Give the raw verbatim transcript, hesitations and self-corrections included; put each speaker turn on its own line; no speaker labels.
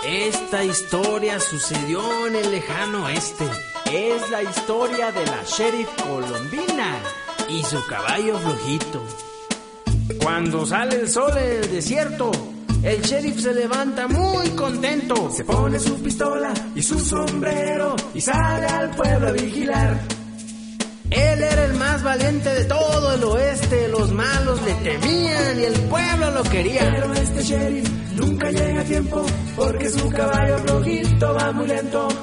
Esta historia sucedió en el lejano oeste.
Es la historia de la sheriff Colombina
y su caballo flojito. Cuando sale el sol en el desierto, el sheriff se levanta muy contento.
Se pone su pistola y su sombrero y sale al pueblo a vigilar.
Él era el más valiente de todo el oeste. Los malos le temían y el pueblo lo quería.
Pero este sheriff nunca llega a tiempo, porque su caballo flojito va muy lento.